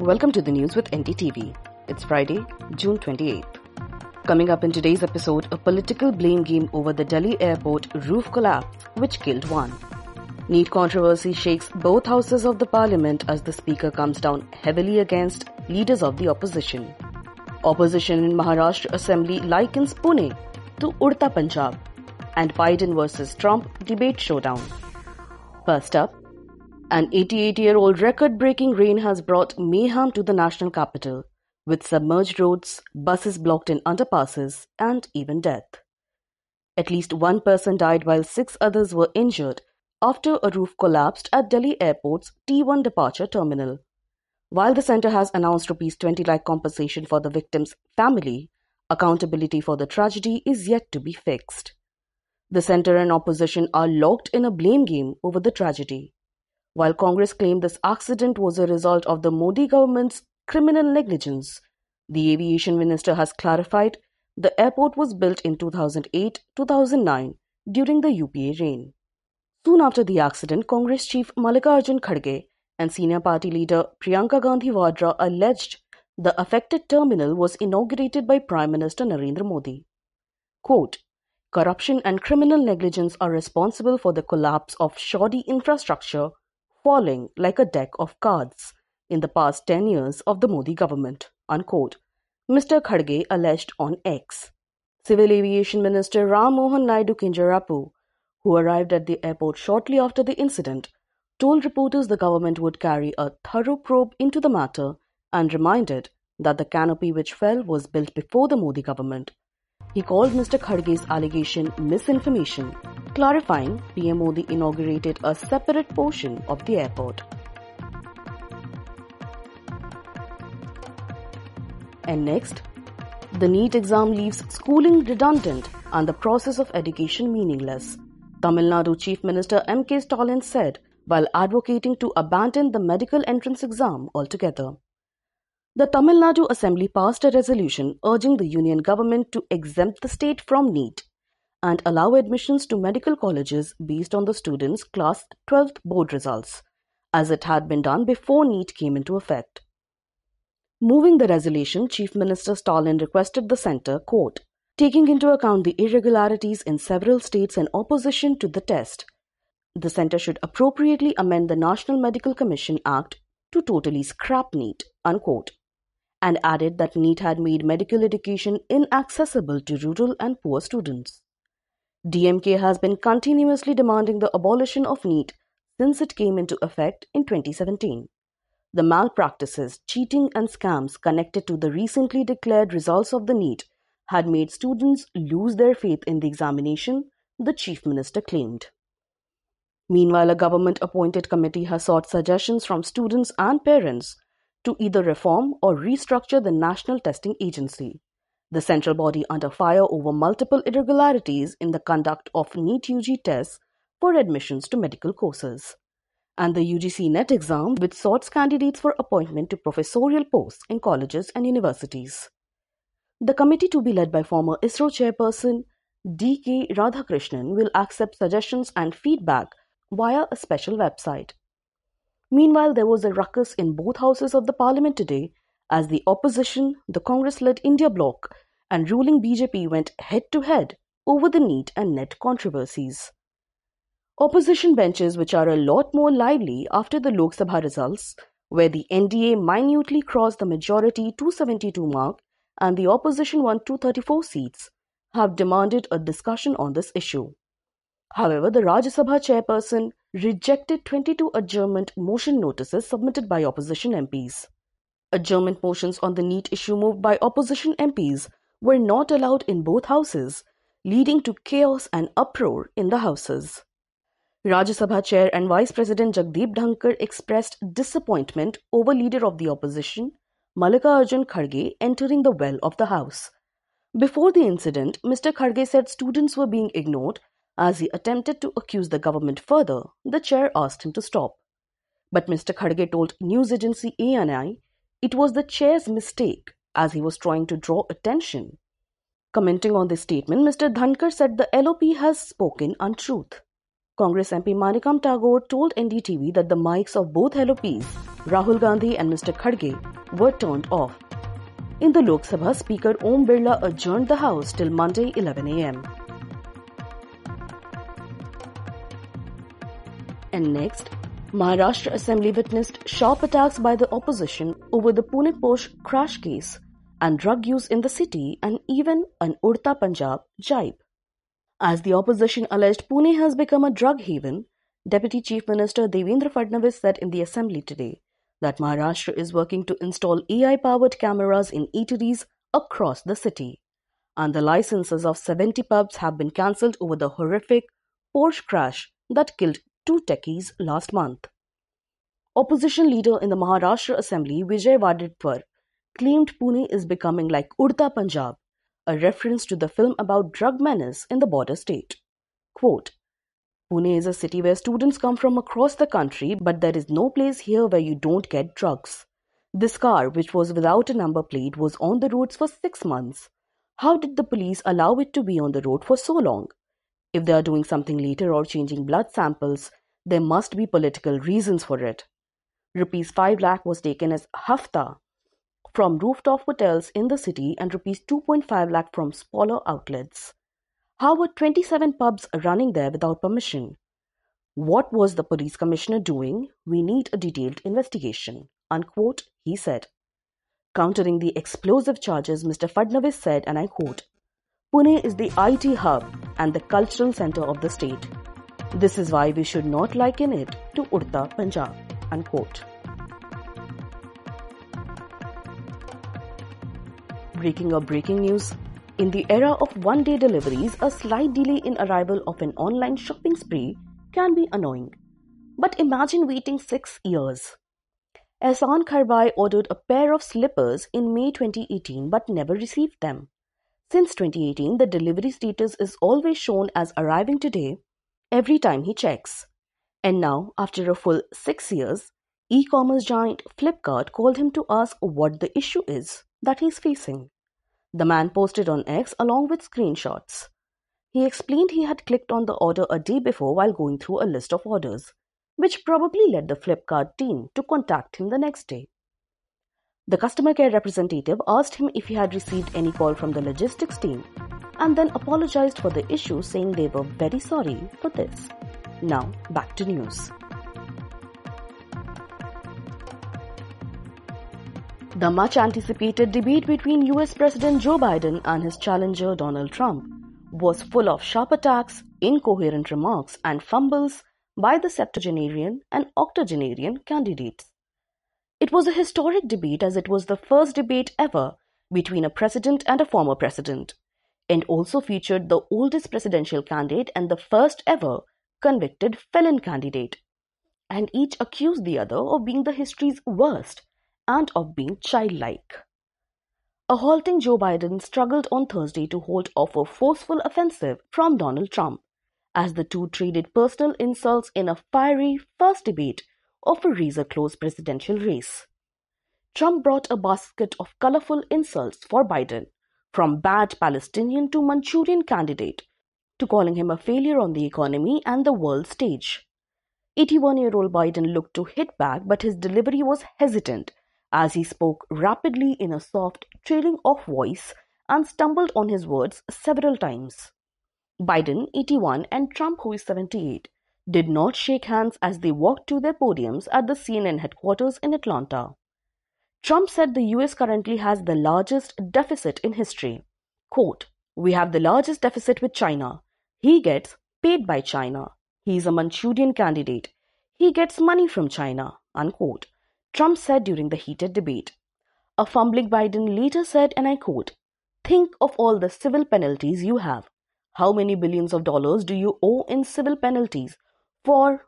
Welcome to the news with NDTV. It's Friday, June 28th. Coming up in today's episode, a political blame game over the Delhi airport roof collapse, which killed one. NEET controversy shakes both houses of the parliament as the speaker comes down heavily against leaders of the opposition. Opposition in Maharashtra Assembly likens Pune to Udta Punjab, and Biden versus Trump debate showdown. First up, an 88-year-old record-breaking rain has brought mayhem to the national capital, with submerged roads, buses blocked in underpasses, and even death. At least one person died while 6 others were injured after a roof collapsed at Delhi Airport's T1 departure terminal. While the centre has announced Rs 20 lakh compensation for the victim's family, accountability for the tragedy is yet to be fixed. The centre and opposition are locked in a blame game over the tragedy. While Congress claimed this accident was a result of the Modi government's criminal negligence, the aviation minister has clarified the airport was built in 2008-2009 during the UPA reign. Soon after the accident, Congress chief Mallikarjun Kharge and senior party leader Priyanka Gandhi Vadra alleged the affected terminal was inaugurated by Prime Minister Narendra Modi. Quote, "Corruption and criminal negligence are responsible for the collapse of shoddy infrastructure falling like a deck of cards in the past 10 years of the Modi government," unquote, Mr. Kharge alleged on X. Civil Aviation Minister Ram Mohan Naidu Kinjarapu, who arrived at the airport shortly after the incident, told reporters the government would carry a thorough probe into the matter and reminded that the canopy which fell was built before the Modi government. He called Mr. Kharge's allegation misinformation, clarifying PM Modi inaugurated a separate portion of the airport. And next, the NEET exam leaves schooling redundant and the process of education meaningless, Tamil Nadu Chief Minister M.K. Stalin said while advocating to abandon the medical entrance exam altogether. The Tamil Nadu Assembly passed a resolution urging the union government to exempt the state from NEET and allow admissions to medical colleges based on the students' class 12th board results, as it had been done before NEET came into effect. Moving the resolution, Chief Minister Stalin requested the centre, quote, "taking into account the irregularities in several states in opposition to the test, the centre should appropriately amend the National Medical Commission Act to totally scrap NEET," unquote, and added that NEET had made medical education inaccessible to rural and poor students. DMK has been continuously demanding the abolition of NEET since it came into effect in 2017. The malpractices, cheating and scams connected to the recently declared results of the NEET had made students lose their faith in the examination, the Chief Minister claimed. Meanwhile, a government-appointed committee has sought suggestions from students and parents to either reform or restructure the National Testing Agency, the central body under fire over multiple irregularities in the conduct of NEET UG tests for admissions to medical courses, and the UGC NET exam, which sought candidates for appointment to professorial posts in colleges and universities. The committee, to be led by former ISRO chairperson D.K. Radhakrishnan, will accept suggestions and feedback via a special website. Meanwhile, there was a ruckus in both houses of the parliament today as the opposition, the Congress-led India bloc, and ruling BJP went head-to-head over the NEET and NET controversies. Opposition benches, which are a lot more lively after the Lok Sabha results, where the NDA minutely crossed the majority 272 mark and the opposition won 234 seats, have demanded a discussion on this issue. However, the Rajya Sabha chairperson rejected 22 adjournment motion notices submitted by opposition MPs. Adjournment motions on the NEET issue moved by opposition MPs were not allowed in both houses, leading to chaos and uproar in the houses. Rajya Sabha Chair and Vice President Jagdeep Dhankar expressed disappointment over Leader of the Opposition, Mallikarjun Kharge, entering the well of the House. Before the incident, Mr. Kharge said students were being ignored. As he attempted to accuse the government further, the chair asked him to stop. But Mr. Kharge told news agency ANI it was the chair's mistake as he was trying to draw attention. Commenting on this statement, Mr. Dhankar said the LOP has spoken untruth. Congress MP Manikam Tagore told NDTV that the mics of both LOPs Rahul Gandhi and Mr. Khadge were turned off. In the Lok Sabha, Speaker Om Birla adjourned the House till Monday 11 a.m. And next, Maharashtra Assembly witnessed sharp attacks by the opposition over the Pune Posh crash case and drug use in the city and even an Udta Punjab jibe. As the opposition alleged Pune has become a drug haven, Deputy Chief Minister Devendra Fadnavis said in the Assembly today that Maharashtra is working to install AI-powered cameras in eateries across the city, and the licenses of 70 pubs have been cancelled over the horrific Porsche crash that killed 2 techies last month. Opposition leader in the Maharashtra Assembly Vijay Wadedkar claimed Pune is becoming like Udta Punjab, a reference to the film about drug menace in the border state. Quote, Pune is a city where students come from across the country, but there is no place here where you don't get drugs. This car, which was without a number plate, was on the roads for 6 months. How did the police allow it to be on the road for so long? If they are doing something later or changing blood samples, there must be political reasons for it. Rupees 5 lakh was taken as hafta from rooftop hotels in the city and rupees 2.5 lakh from smaller outlets. How were 27 pubs running there without permission? What was the police commissioner doing? We need a detailed investigation, unquote, he said. Countering the explosive charges, Mr. Fadnavis said, and I quote, Pune is the IT hub and the cultural center of the state. This is why we should not liken it to Udta Punjab, unquote. Breaking news. In the era of one-day deliveries, a slight delay in arrival of an online shopping spree can be annoying. But imagine waiting 6 years. Ehsan Kharbai ordered a pair of slippers in May 2018 but never received them. Since 2018, the delivery status is always shown as arriving today every time he checks. And now, after a full 6 years, e-commerce giant Flipkart called him to ask what the issue is that he's facing. The man posted on X along with screenshots. He explained he had clicked on the order a day before while going through a list of orders, which probably led the Flipkart team to contact him the next day. The customer care representative asked him if he had received any call from the logistics team and then apologized for the issue, saying they were very sorry for this. Now, back to news. The much-anticipated debate between US President Joe Biden and his challenger Donald Trump was full of sharp attacks, incoherent remarks, and fumbles by the septuagenarian and octogenarian candidates. It was a historic debate as it was the first debate ever between a president and a former president, and also featured the oldest presidential candidate and the first ever convicted felon candidate, and each accused the other of being the history's worst and of being childlike. A halting Joe Biden struggled on Thursday to hold off a forceful offensive from Donald Trump, as the two traded personal insults in a fiery first debate of a razor-close presidential race. Trump brought a basket of colorful insults for Biden, from bad Palestinian to Manchurian candidate, to calling him a failure on the economy and the world stage. 81-year-old Biden looked to hit back, but his delivery was hesitant as he spoke rapidly in a soft, trailing off voice and stumbled on his words several times. Biden, 81, and Trump, who is 78, did not shake hands as they walked to their podiums at the CNN headquarters in Atlanta. Trump said the US currently has the largest deficit in history. Quote, "We have the largest deficit with China. He gets paid by China. He is a Manchurian candidate. He gets money from China," unquote, Trump said during the heated debate. A fumbling Biden later said, and I quote, "Think of all the civil penalties you have. How many billions of dollars do you owe in civil penalties for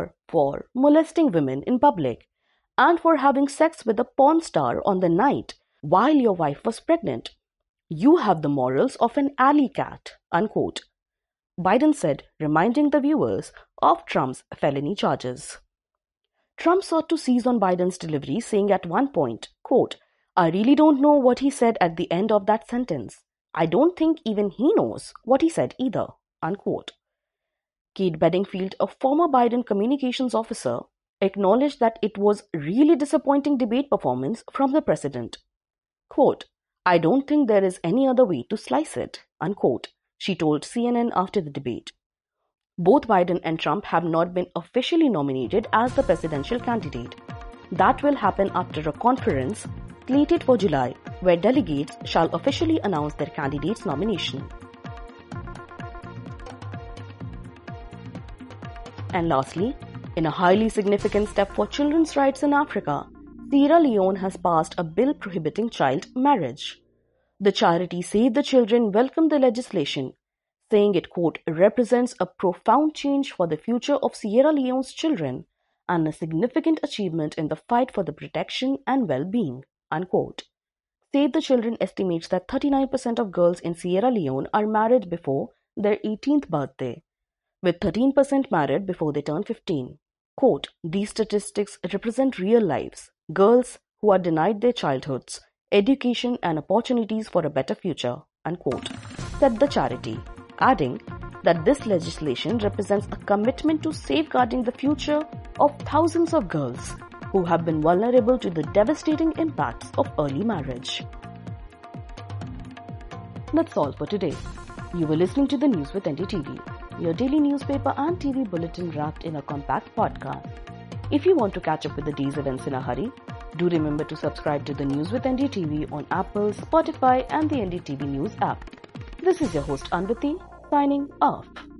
molesting women in public and for having sex with a porn star on the night while your wife was pregnant? You have the morals of an alley cat," unquote, Biden said, reminding the viewers of Trump's felony charges. Trump sought to seize on Biden's delivery, saying at one point, quote, "I really don't know what he said at the end of that sentence. I don't think even he knows what he said either," unquote. Kate Bedingfield, a former Biden communications officer, acknowledged that it was really disappointing debate performance from the president. Quote, "I don't think there is any other way to slice it," unquote, she told CNN after the debate. Both Biden and Trump have not been officially nominated as the presidential candidate. That will happen after a conference slated for July, where delegates shall officially announce their candidate's nomination. And lastly, in a highly significant step for children's rights in Africa, Sierra Leone has passed a bill prohibiting child marriage. The charity Save the Children welcomed the legislation, saying it, quote, represents a profound change for the future of Sierra Leone's children and a significant achievement in the fight for the protection and well-being, unquote. Save the Children estimates that 39% of girls in Sierra Leone are married before their 18th birthday, with 13% married before they turn 15. Quote, these statistics represent real lives, girls who are denied their childhoods, education and opportunities for a better future, unquote, said the charity, adding that this legislation represents a commitment to safeguarding the future of thousands of girls who have been vulnerable to the devastating impacts of early marriage. That's all for today. You were listening to the News with NDTV, your daily newspaper and TV bulletin wrapped in a compact podcast. If you want to catch up with the day's events in a hurry, do remember to subscribe to the News with NDTV on Apple, Spotify and the NDTV News app. This is your host Anvati, signing off.